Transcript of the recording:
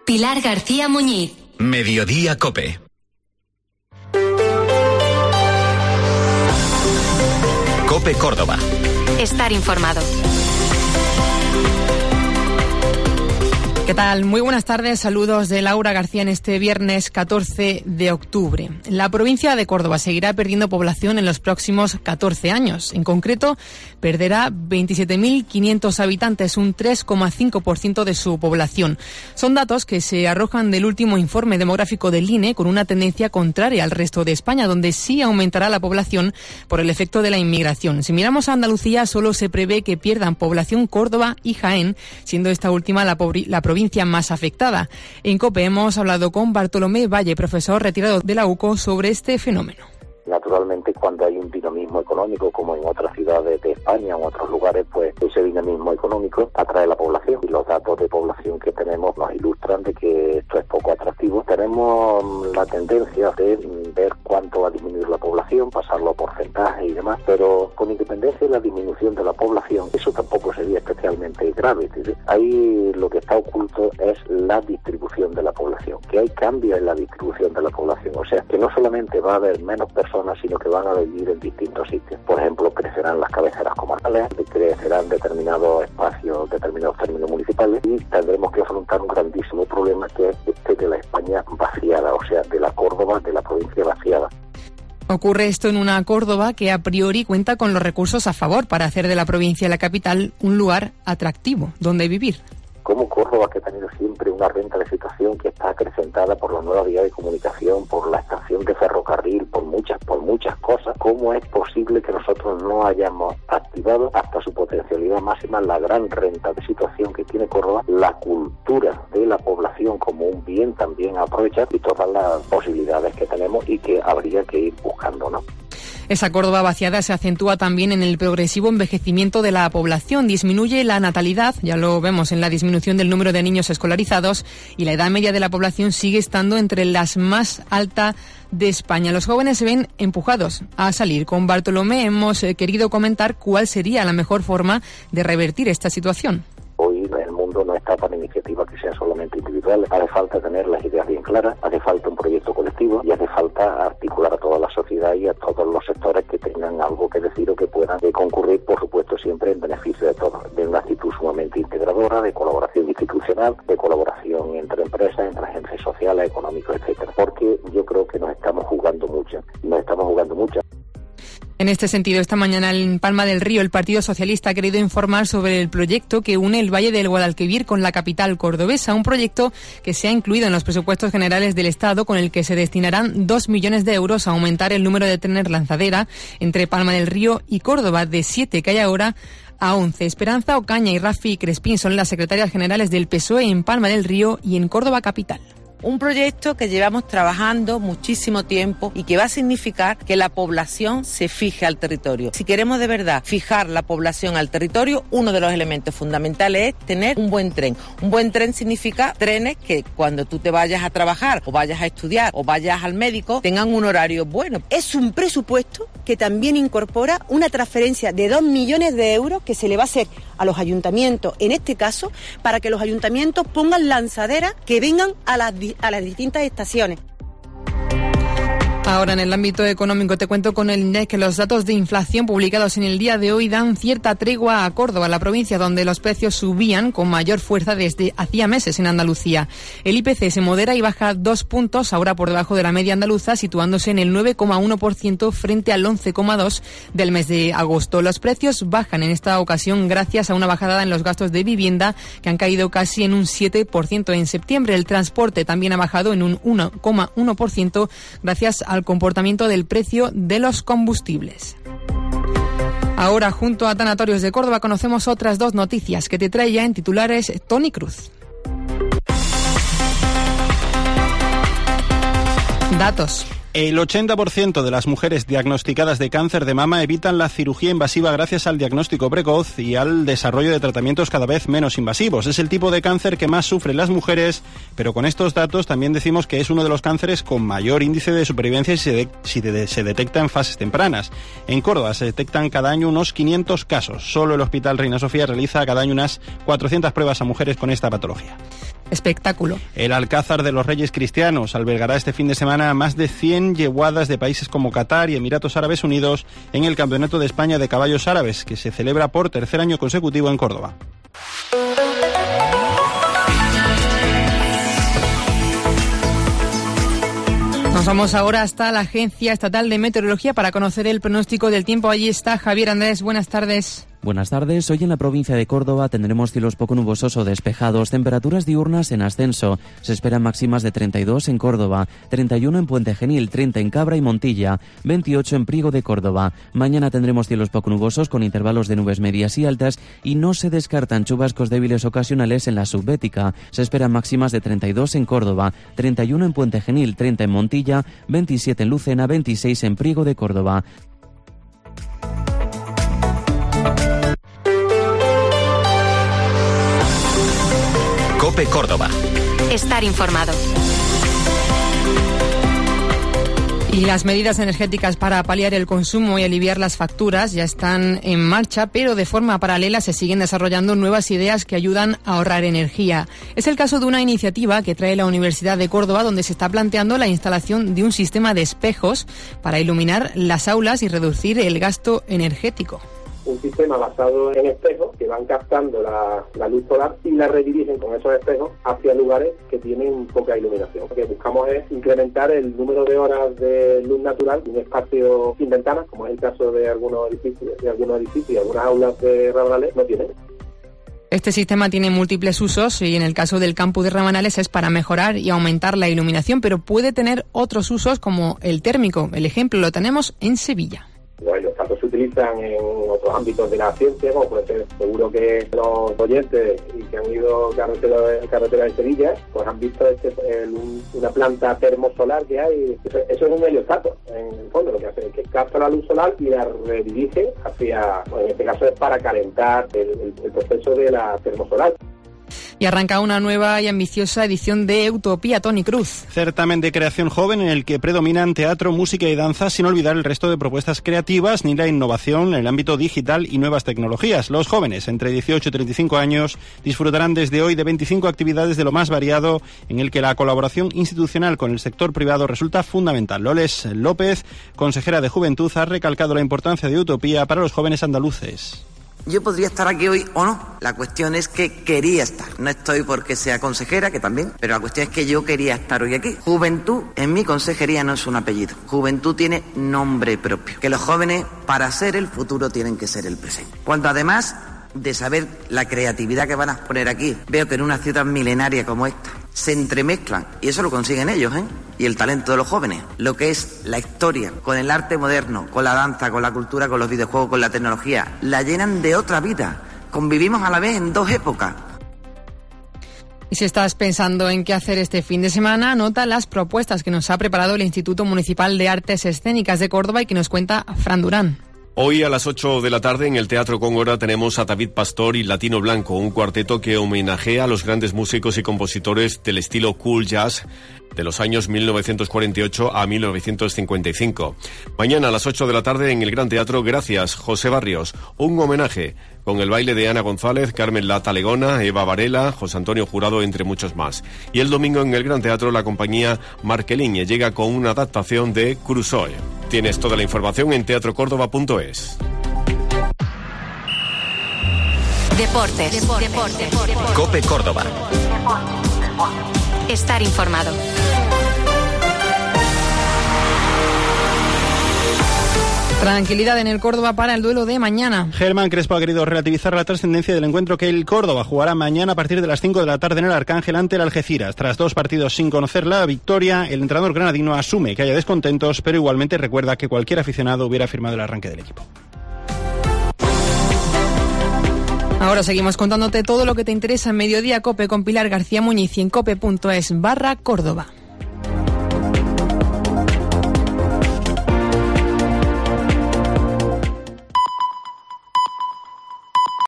Pilar García Muñiz. Mediodía COPE. COPE Córdoba. Estar informado. ¿Qué tal? Muy buenas tardes, saludos de Laura García en este viernes 14 de octubre. La provincia de Córdoba seguirá perdiendo población en los próximos 14 años. En concreto, perderá 27.500 habitantes, un 3,5% de su población. Son datos que se arrojan del último informe demográfico del INE, con una tendencia contraria al resto de España, donde sí aumentará la población por el efecto de la inmigración. Si miramos a Andalucía, solo se prevé que pierdan población Córdoba y Jaén, siendo esta última la provincia más afectada. En COPE hemos hablado con Bartolomé Valle, profesor retirado de la UCO, sobre este fenómeno. Naturalmente, cuando hay un dinamismo económico, como en otras ciudades de España o en otros lugares, pues ese dinamismo económico atrae la población. Y los datos de población que tenemos nos ilustran de que esto es poco atractivo. Tenemos la tendencia de ver cuánto va a disminuir la población, pasarlo a porcentaje y demás, pero con independencia de la disminución de la población, eso tampoco sería especialmente grave. Ahí lo que está oculto es la distribución de la población, que hay cambios en la distribución de la población. O sea, que no solamente va a haber menos personas, sino que van a vivir en distintos sitios. Por ejemplo, crecerán las cabeceras comarcales, crecerán determinados espacios, determinados términos municipales, y tendremos que afrontar un grandísimo problema, que es este de la España vaciada, o sea, de la Córdoba, de la provincia vaciada. Ocurre esto en una Córdoba que a priori cuenta con los recursos a favor para hacer de la provincia y la capital un lugar atractivo donde vivir. Como Córdoba, que ha tenido siempre una renta de situación que está acrecentada por la nueva vía de comunicación, por la estación de ferrocarril, por muchas cosas, ¿cómo es posible que nosotros no hayamos activado hasta su potencialidad máxima la gran renta de situación que tiene Córdoba, la cultura de la población como un bien también a aprovechar, y todas las posibilidades que tenemos y que habría que ir buscando, ¿no? Esa Córdoba vaciada se acentúa también en el progresivo envejecimiento de la población. Disminuye la natalidad, ya lo vemos en la disminución del número de niños escolarizados, y la edad media de la población sigue estando entre las más altas de España. Los jóvenes se ven empujados a salir. Con Bartolomé hemos querido comentar cuál sería la mejor forma de revertir esta situación. Hoy el mundo no está para iniciativas que sean solamente individuales. Hace falta tener las ideas bien claras, hace falta un proyecto colectivo y hace falta articular a toda la sociedad y a todos los sectores que tengan algo que decir o que puedan concurrir, por supuesto, siempre en beneficio de todos. De una actitud sumamente integradora, de colaboración institucional, de colaboración entre empresas, entre agentes sociales, económicos, etcétera. Porque yo creo que nos estamos jugando mucho. En este sentido, esta mañana en Palma del Río, el Partido Socialista ha querido informar sobre el proyecto que une el Valle del Guadalquivir con la capital cordobesa, un proyecto que se ha incluido en los presupuestos generales del Estado, con el que se destinarán 2 millones de euros a aumentar el número de trenes lanzadera entre Palma del Río y Córdoba, de 7 que hay ahora a 11. Esperanza Ocaña y Rafi Crespín son las secretarias generales del PSOE en Palma del Río y en Córdoba capital. Un proyecto que llevamos trabajando muchísimo tiempo y que va a significar que la población se fije al territorio. Si queremos de verdad fijar la población al territorio, uno de los elementos fundamentales es tener un buen tren. Un buen tren significa trenes que cuando tú te vayas a trabajar o vayas a estudiar o vayas al médico tengan un horario bueno. Es un presupuesto que también incorpora una transferencia de 2 millones de euros que se le va a hacer a los ayuntamientos, en este caso, para que los ayuntamientos pongan lanzaderas que vengan a las distintas estaciones. Ahora, en el ámbito económico, te cuento con el INEC que los datos de inflación publicados en el día de hoy dan cierta tregua a Córdoba, la provincia donde los precios subían con mayor fuerza desde hacía meses en Andalucía. El IPC se modera y baja 2 puntos, ahora por debajo de la media andaluza, situándose en el 9,1% frente al 11,2% del mes de agosto. Los precios bajan en esta ocasión gracias a una bajada en los gastos de vivienda, que han caído casi en un 7% en septiembre. El transporte también ha bajado en un 1,1% gracias al comportamiento del precio de los combustibles. Ahora, junto a Tanatorios de Córdoba, conocemos otras 2 noticias que te trae ya en titulares Tony Cruz. Datos. El 80% de las mujeres diagnosticadas de cáncer de mama evitan la cirugía invasiva gracias al diagnóstico precoz y al desarrollo de tratamientos cada vez menos invasivos. Es el tipo de cáncer que más sufren las mujeres, pero con estos datos también decimos que es uno de los cánceres con mayor índice de supervivencia si se detecta en fases tempranas. En Córdoba se detectan cada año unos 500 casos. Solo el Hospital Reina Sofía realiza cada año unas 400 pruebas a mujeres con esta patología. espectáculo. El Alcázar de los Reyes Cristianos albergará este fin de semana más de 100 yeguadas de países como Qatar y Emiratos Árabes Unidos en el Campeonato de España de Caballos Árabes, que se celebra por tercer año consecutivo en Córdoba. Nos vamos ahora hasta la Agencia Estatal de Meteorología para conocer el pronóstico del tiempo. Allí está Javier Andrés. Buenas tardes. Buenas tardes. Hoy en la provincia de Córdoba tendremos cielos poco nubosos o despejados, temperaturas diurnas en ascenso. Se esperan máximas de 32 en Córdoba, 31 en Puente Genil, 30 en Cabra y Montilla, 28 en Priego de Córdoba. Mañana tendremos cielos poco nubosos con intervalos de nubes medias y altas y no se descartan chubascos débiles ocasionales en la subbética. Se esperan máximas de 32 en Córdoba, 31 en Puente Genil, 30 en Montilla, 27 en Lucena, 26 en Priego de Córdoba. COPE Córdoba. Estar informado. Y las medidas energéticas para paliar el consumo y aliviar las facturas ya están en marcha, pero de forma paralela se siguen desarrollando nuevas ideas que ayudan a ahorrar energía. Es el caso de una iniciativa que trae la Universidad de Córdoba, donde se está planteando la instalación de un sistema de espejos para iluminar las aulas y reducir el gasto energético. Un sistema basado en espejos que van captando la luz solar y la redirigen con esos espejos hacia lugares que tienen poca iluminación. Lo que buscamos es incrementar el número de horas de luz natural en un espacio sin ventanas, como es el caso de algunos edificios y algunas aulas de Rabanales no tienen. Este sistema tiene múltiples usos y en el caso del campus de Rabanales es para mejorar y aumentar la iluminación, pero puede tener otros usos como el térmico. El ejemplo lo tenemos en Sevilla. Los casos se utilizan en otros ámbitos de la ciencia, como puede ser, seguro que los oyentes y que han ido carretera de Sevilla, pues han visto una planta termosolar que hay. Eso es un heliostato, en el fondo, lo que hace es que capta la luz solar y la redirige hacia, bueno, en este caso es para calentar el proceso de la termosolar. Y arranca una nueva y ambiciosa edición de Utopía, Toni Cruz. Certamen de creación joven en el que predominan teatro, música y danza, sin olvidar el resto de propuestas creativas ni la innovación en el ámbito digital y nuevas tecnologías. Los jóvenes, entre 18 y 35 años, disfrutarán desde hoy de 25 actividades de lo más variado, en el que la colaboración institucional con el sector privado resulta fundamental. Loles López, consejera de Juventud, ha recalcado la importancia de Utopía para los jóvenes andaluces. Yo podría estar aquí hoy o no. La cuestión es que quería estar. No estoy porque sea consejera, que también, pero la cuestión es que yo quería estar hoy aquí. Juventud, en mi consejería no es un apellido. Juventud tiene nombre propio. Que los jóvenes, para ser el futuro, tienen que ser el presente. Cuando además de saber la creatividad que van a poner aquí, veo que en una ciudad milenaria como esta se entremezclan, y eso lo consiguen ellos, y el talento de los jóvenes, lo que es la historia, con el arte moderno, con la danza, con la cultura, con los videojuegos, con la tecnología, la llenan de otra vida. Convivimos a la vez en dos épocas. Y si estás pensando en qué hacer este fin de semana, anota las propuestas que nos ha preparado el Instituto Municipal de Artes Escénicas de Córdoba y que nos cuenta Fran Durán. Hoy a las 8 de la tarde en el Teatro Góngora tenemos a David Pastor y Latino Blanco, un cuarteto que homenajea a los grandes músicos y compositores del estilo cool jazz de los años 1948 a 1955. Mañana a las 8 de la tarde en el Gran Teatro Gracias, José Barrios, un homenaje con el baile de Ana González, Carmen La Talegona, Eva Varela, José Antonio Jurado, entre muchos más. Y el domingo en el Gran Teatro la compañía Marqueliñe llega con una adaptación de Crusoe. Tienes toda la información en teatrocórdoba.es. Deportes. COPE Córdoba. Estar informado. Tranquilidad en el Córdoba para el duelo de mañana. Germán Crespo ha querido relativizar la trascendencia del encuentro que el Córdoba jugará mañana a partir de las 5 de la tarde en el Arcángel ante el Algeciras. Tras 2 partidos sin conocer la victoria, el entrenador granadino asume que haya descontentos, pero igualmente recuerda que cualquier aficionado hubiera firmado el arranque del equipo. Ahora seguimos contándote todo lo que te interesa en Mediodía COPE con Pilar García Muñiz y en cope.es/Córdoba.